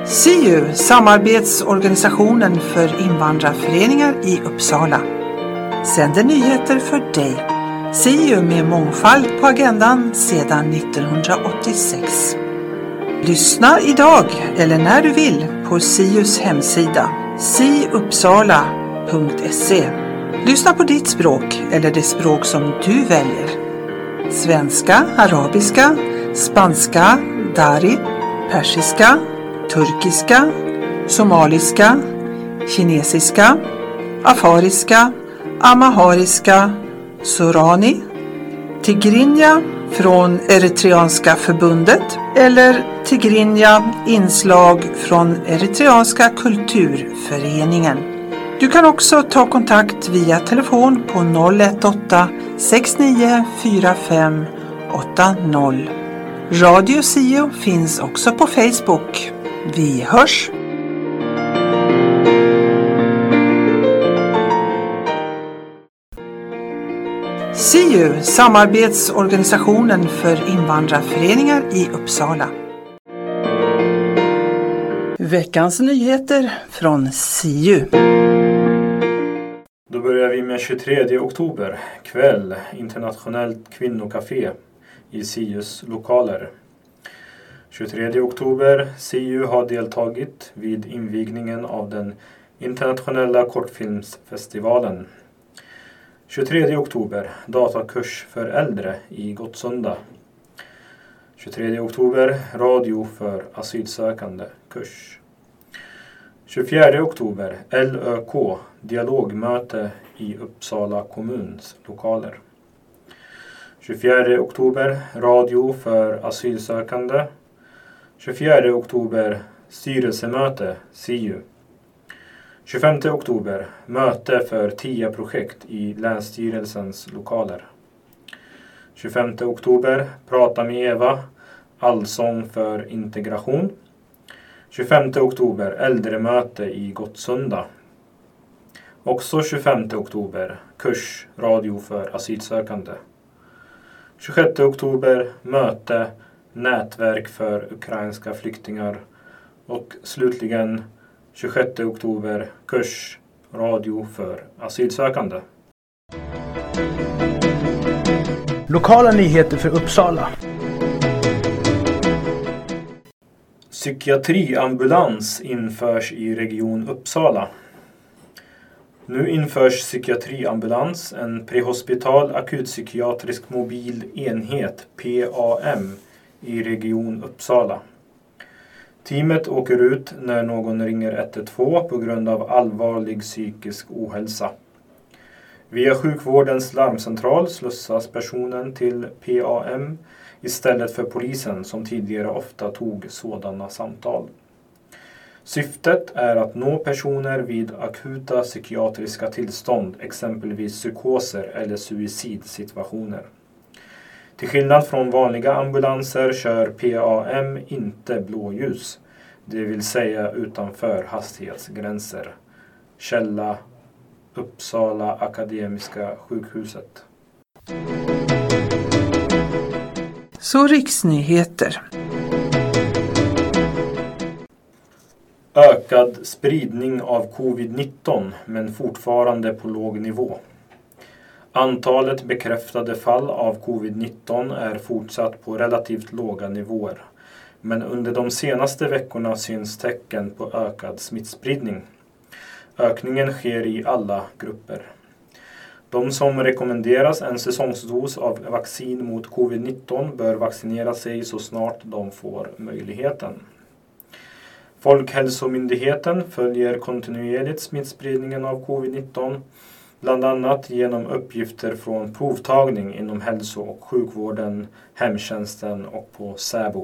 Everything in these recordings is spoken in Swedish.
SIU, samarbetsorganisationen för invandrarföreningar i Uppsala, sänder nyheter för dig. SIU med mångfald på agendan sedan 1986. Lyssna idag eller när du vill på SIUs hemsida siuppsala.se. Lyssna på ditt språk eller det språk som du väljer. Svenska, arabiska, spanska, dari, persiska, turkiska, somaliska, kinesiska, afariska, amahariska, sorani, tigrinja från Eritreanska förbundet eller tigrinja inslag från Eritreanska kulturföreningen. Du kan också ta kontakt via telefon på 018 69 45 80. Radio SIU finns också på Facebook. Vi hörs! SIU, samarbetsorganisationen för invandrarföreningar i Uppsala. Veckans nyheter från SIU. Då börjar vi med 23 oktober, kväll, internationellt kvinnokafé i SIUs lokaler. 23 oktober, SIU har deltagit vid invigningen av den internationella kortfilmsfestivalen. 23 oktober, datakurs för äldre i Gottsunda. 23 oktober, radio för asylsökande kurs. 24 oktober, LÖK, dialogmöte i Uppsala kommuns lokaler. 24 oktober, radio för asylsökande. 24 oktober, styrelsemöte, SIU. 25 oktober, möte för TIA-projekt i Länsstyrelsens lokaler. 25 oktober, prata med Eva, allsång för integration. 25 oktober, äldremöte i Gottsunda. Också 25 oktober, kurs, radio för asylsökande. 26 oktober, möte, nätverk för ukrainska flyktingar. Och slutligen 26 oktober, kurs, radio för asylsökande. Lokala nyheter för Uppsala. Psykiatriambulans införs i region Uppsala. Nu införs psykiatriambulans, en prehospital akutpsykiatrisk mobil enhet, PAM, i region Uppsala. Teamet åker ut när någon ringer 112 på grund av allvarlig psykisk ohälsa. Via sjukvårdens larmcentral slussas personen till PAM istället för polisen som tidigare ofta tog sådana samtal. Syftet är att nå personer vid akuta psykiatriska tillstånd, exempelvis psykoser eller suicidsituationer. Till skillnad från vanliga ambulanser kör PAM inte blåljus, det vill säga utanför hastighetsgränser. Källa: Uppsala Akademiska sjukhuset. Så riksnyheter. Ökad spridning av covid-19 men fortfarande på låg nivå. Antalet bekräftade fall av covid-19 är fortsatt på relativt låga nivåer. Men under de senaste veckorna syns tecken på ökad smittspridning. Ökningen sker i alla grupper. De som rekommenderas en säsongsdos av vaccin mot covid-19 bör vaccinera sig så snart de får möjligheten. Folkhälsomyndigheten följer kontinuerligt smittspridningen av covid-19, bland annat genom uppgifter från provtagning inom hälso- och sjukvården, hemtjänsten och på SÄBO.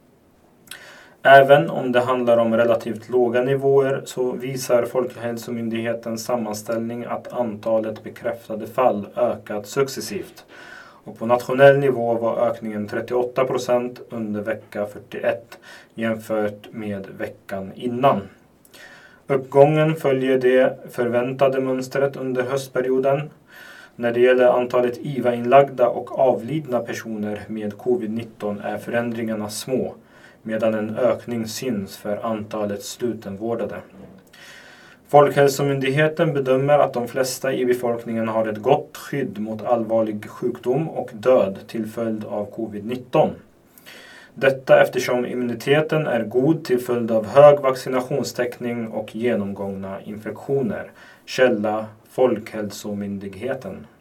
Även om det handlar om relativt låga nivåer så visar Folkhälsomyndighetens sammanställning att antalet bekräftade fall ökat successivt. Och på nationell nivå var ökningen 38% under vecka 41 jämfört med veckan innan. Uppgången följer det förväntade mönstret under höstperioden. När det gäller antalet IVA-inlagda och avlidna personer med covid-19 är förändringarna små, medan en ökning syns för antalet slutenvårdade. Folkhälsomyndigheten bedömer att de flesta i befolkningen har ett gott skydd mot allvarlig sjukdom och död till följd av covid-19. Detta eftersom immuniteten är god till följd av hög vaccinationstäckning och genomgångna infektioner. Källa Folkhälsomyndigheten.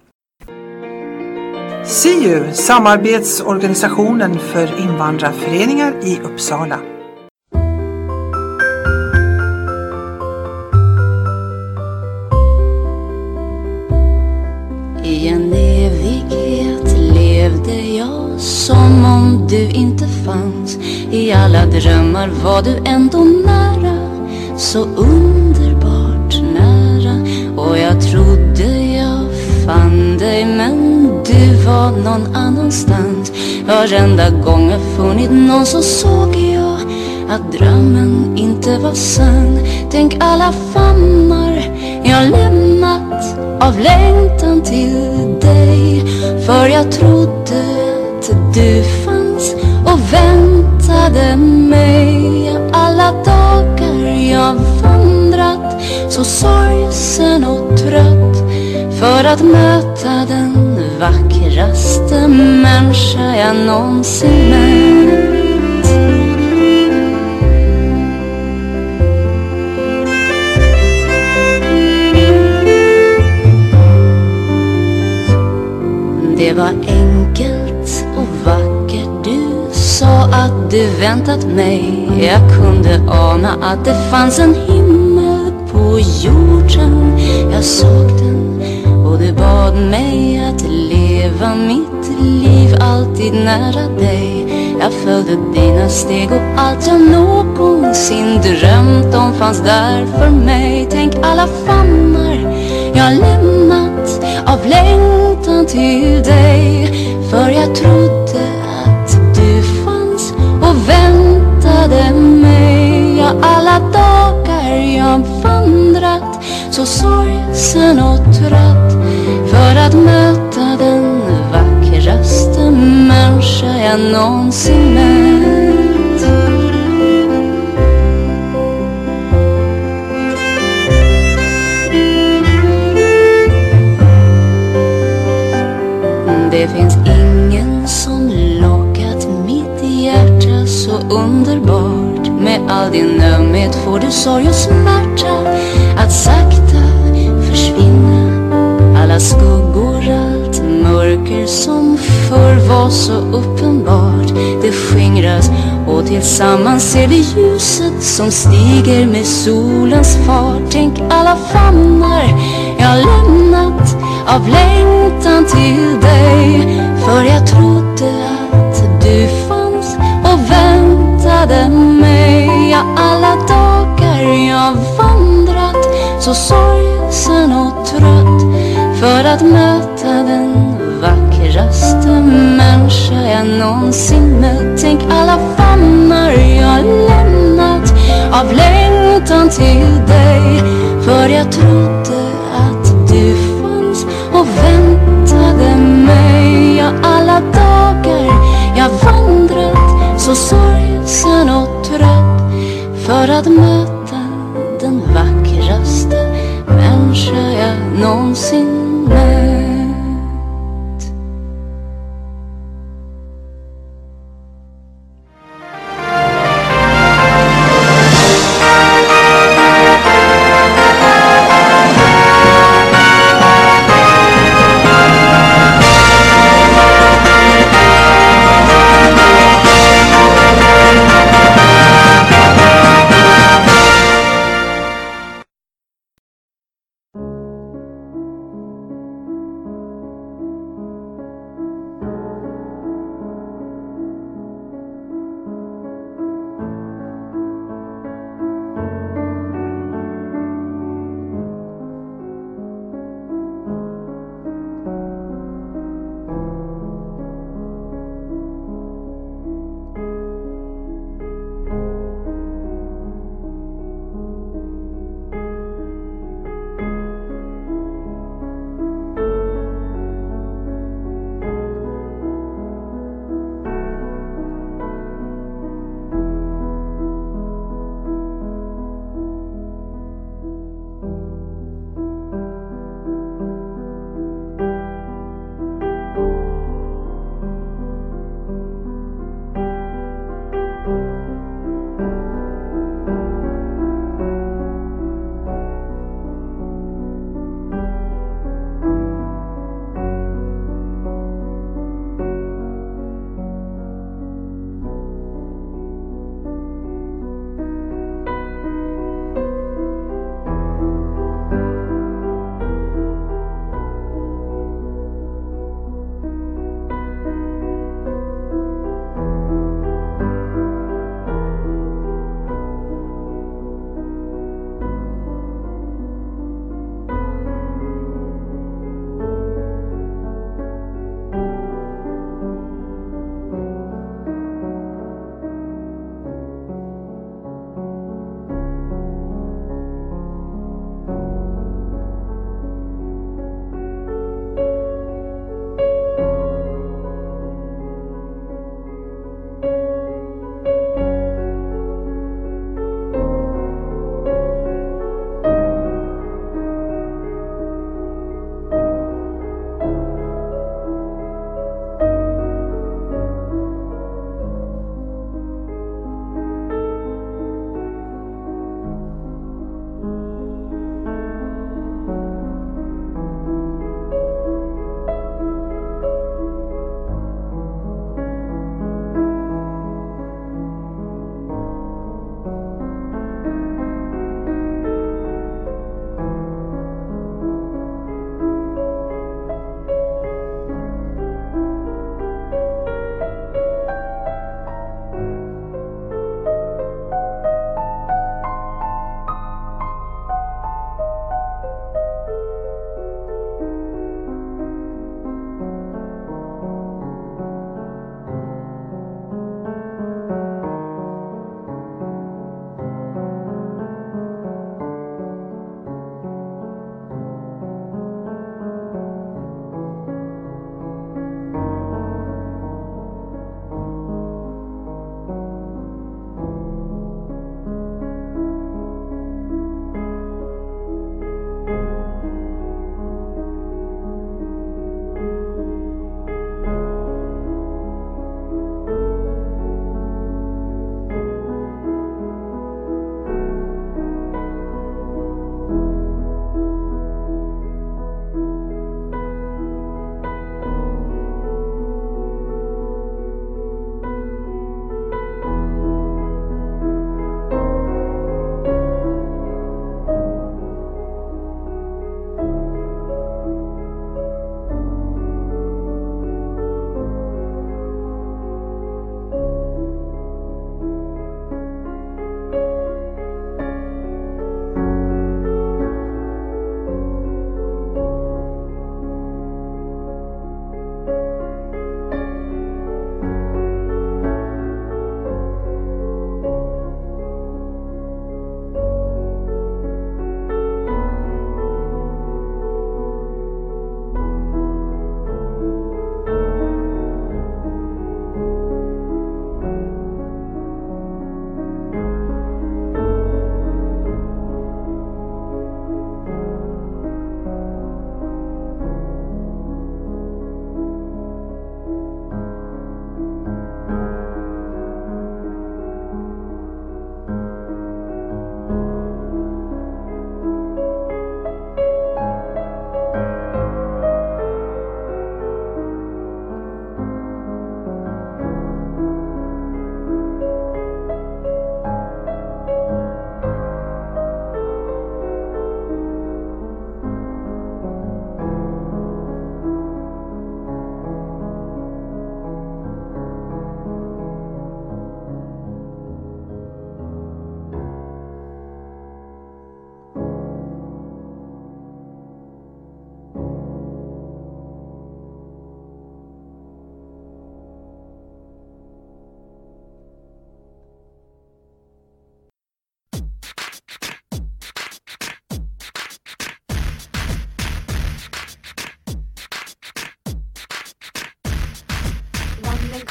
SIU, samarbetsorganisationen för invandrarföreningar i Uppsala. I en evighet levde jag som om du inte fanns. I alla drömmar var du ändå nära, så underbart nära. Och jag trodde jag fann dig, men du var någon annanstans. Varenda gång jag funnit någon så såg jag att drömmen inte var sann. Tänk alla famnar jag lämnat av längtan till dig. För jag trodde att du fanns och väntade mig. Alla dagar jag vandrat så sorgsen och trött, för att möta den vackraste människa jag någonsin mött. Det var enkelt och vackert. Du sa att du väntat mig. Jag kunde ana att det fanns en himmel på jorden. Jag såg den och du bad mig att leva mitt liv alltid nära dig. Jag följde dina steg och allt jag någonsin drömt om fanns där för mig. Tänk alla famnar jag lämnat av längtan till dig. För jag trodde att du fanns och väntade mig. Ja, alla dagar jag vandrat så sorgsen och trött, för att möta den vackraste människa jag någonsin mött. Det finns ingen som lockat mitt hjärta så underbart. Med all din ömhet får du sorg och smärta att sakta försvinna. Alla skuggor, allt mörker som förr var så uppenbart, det skingras och tillsammans ser vi ljuset som stiger med solens fart. Tänk alla famnar jag lämnat av längtan till dig. För jag trodde att du fanns och väntade mig. Ja, alla dagar jag vandrat så sorgsen och trött, för att möta den vackraste människa jag någonsin mött. Tänk alla famnar jag lämnat av längtan till dig. För jag trodde att du fanns och väntade mig. Ja, alla dagar jag vandrat så sorgsen och trött, för att möta den vackraste människa jag någonsin mött.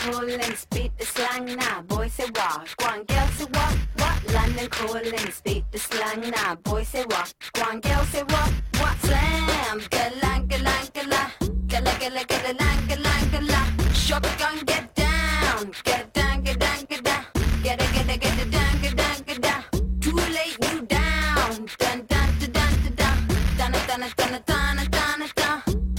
calling, speak the slang now. Boys say what? Go on, girls say what? What? London calling, speak the slang now. Boys say what? Go on, girls say what? What? Slam, galang, galang, galang, galang, galang, galang, galang, galang. Shotgun, get down, get down, get down, get down, get down, get down, get down, get down. Too late, you down, dun dun dun dun dun dun dun dun dun dun dun dun.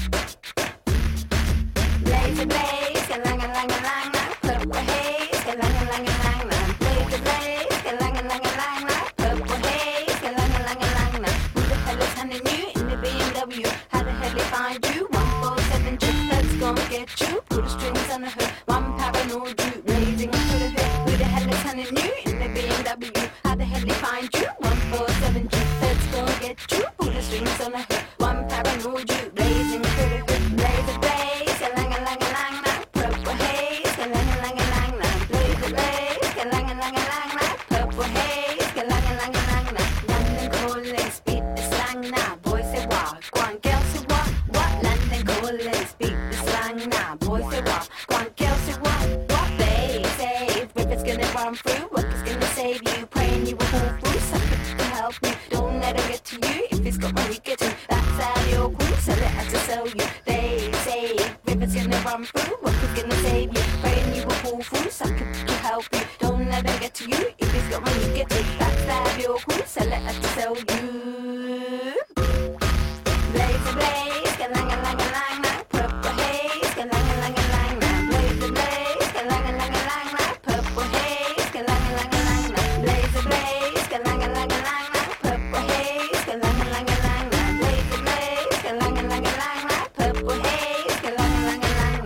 Lazy blaze, galang galang galang, purple haze, galang galang galang, lazy blaze, galang galang galang, purple haze, galang galang galang. Who the hell is hunting you in the BMW? How the hell they find you? 147 jet that's gonna get you. Put the strings on the hood, one paranoid you, blazing to the hood. Who the hell is hunting you in the BMW? How the hell they find you? 147 jet that's gonna get you. Put the strings on the hood, one paranoid you, blazing to the hood. Lazy blaze, galang galang galang, purple haze, galang galang galang, lazy blaze, galang galang galang, purple haze, galang galang galang. London calling, speak the slang now. Boys say what? Go on, girls say what? What? London calling, speak the slang now. Boys say what? Go on, girls say what? What? They say if it's gonna run through, what is gonna save you? Praying you will pull through, something to help you. Don't let it get to you. If it's got money, get to. That's how you're cool. Sell it as to sell you. They say if it's gonna run through, what is gonna save you? Praying you will pull through, something to help you. Don't let it get to you. If it's got money, get to. That's how you're cool. Sell it as to sell you. Lazy blaze, galang galang galang, purple haze, galang galang galang. Lazy blaze, galang galang galang, purple haze, galang galang galang. Lazy blaze, galang galang galang, purple haze, galang galang galang. Lazy blaze, galang galang galang, purple haze, galang galang galang.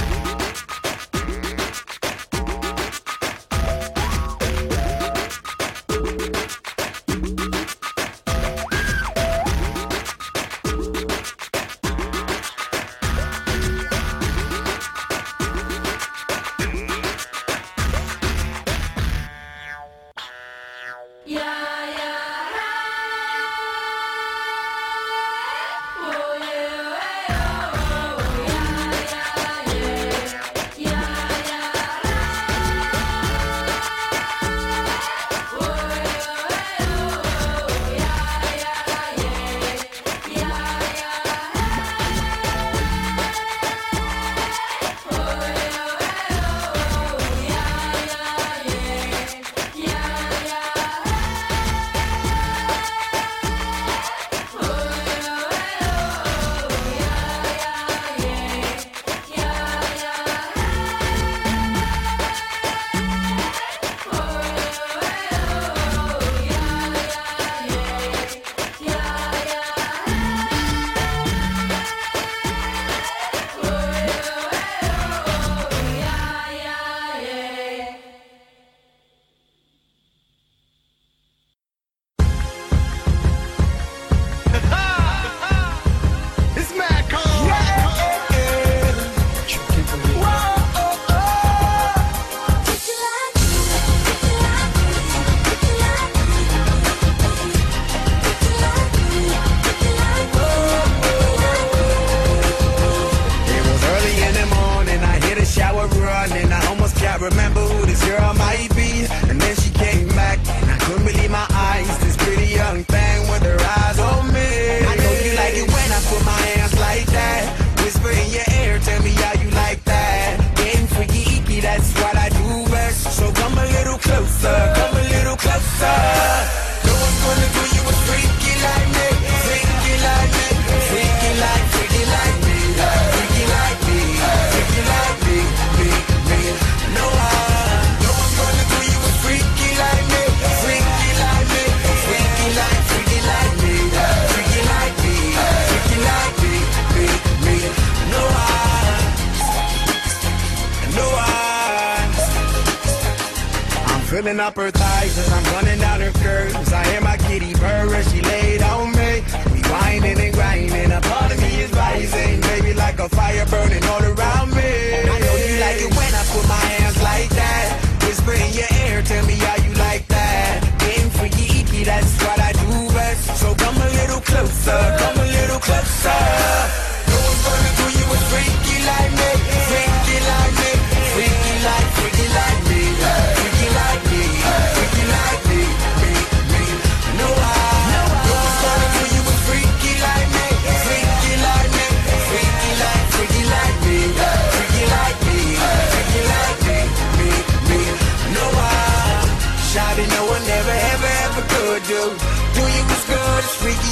Filling up her thighs as I'm running down her curves. I hear my kitty purr as she laid on me. We whining and grinding, a part of me is rising. Baby, like a fire burning all around me. I know you like it when I put my hands like that. Whisper in your ear, tell me how you like that. Getting freaky, that's what I do best. So come a little closer, come a little closer. No one's gonna do you a freaky like me, freaky like me, freaky like me.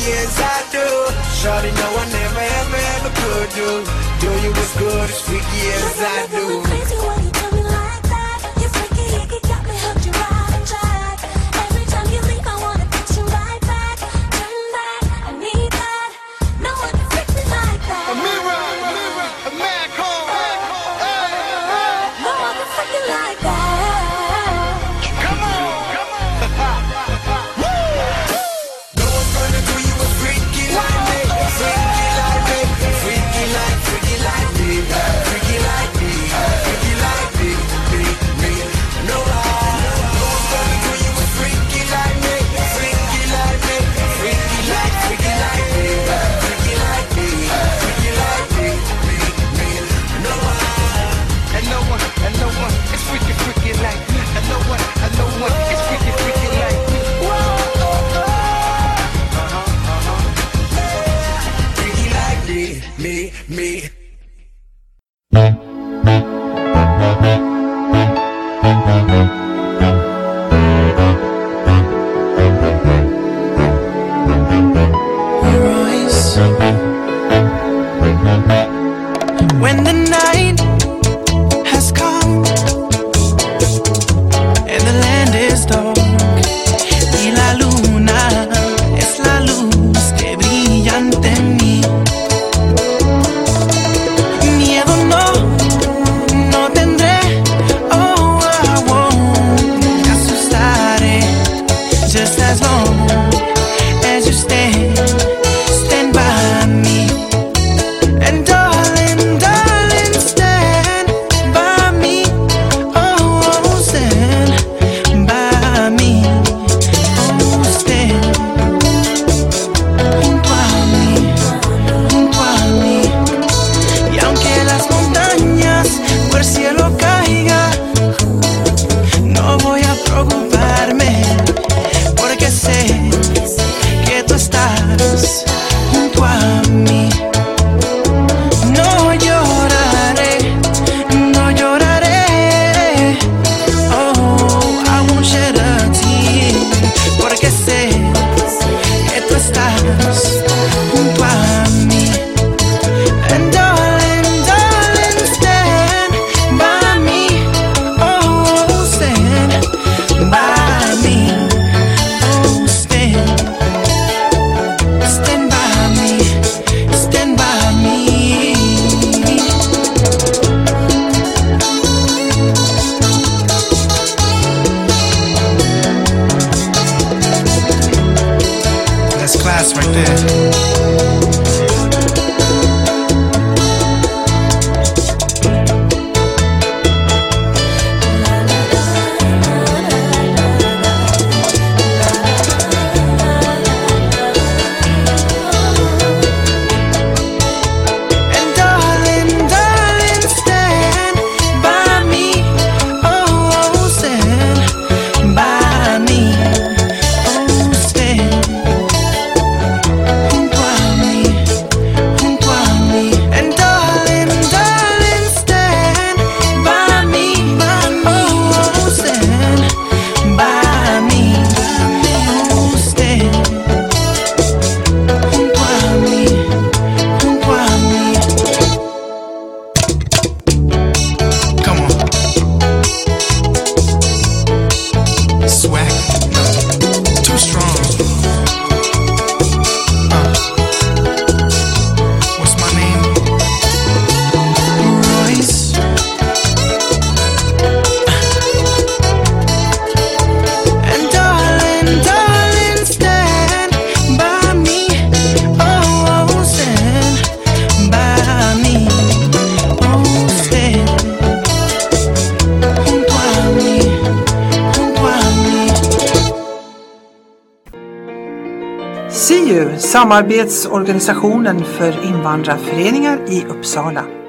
freaky as I do. Shawty know I never ever could do. Do you as good as freaky as I do. Crazy when you tell me like that. You're freaky, you got me hooked, you ride and drag. Every time you leave, I wanna put you right back. Turn back, I need that. No one can freak me like that. A mirror, a mad call. No one can freak you like that. Come on. No one's gonna do you a freaky like me. Freaky like me. Freaky like me. Freaky like me. Freaky like me. Me. No one's gonna do you a freaky like me. Freaky like me. Freaky like me. Freaky like me. Freaky like me. Me. No one. And no one is freaky like me. And no one is freaky like me. Freaky like me. Royce. When the night has come and the land is dark y la luna es la luz que brilla ante mí, miedo no tendré. Oh, I won't me asustaré. Just as long as you stand by me. And darling, stand by me. Oh, stand by me. Oh, stand junto a mí. Y aunque las montañas por el cielo caigan, no voy a preocuparme, porque sé que tú estás junto a mí. No lloraré. Oh, I won't shed a tear, porque sé que tú estás junto a mí. And darling, stand by me. Oh, stand by me. Oh, stand by me. Stand by me. That's class right there. And darling, stand by me. Oh, stand by me. Oh, stand junto a mí. And darling, stand by me. Oh, stand by me. Oh, stand junto a mí. Come on. Swag. Too strong. What's my name? Royce. And darling, stand by me. Oh, stand by me. Oh, stand junto a mí. SIU, samarbetsorganisationen för invandrarföreningar i Uppsala.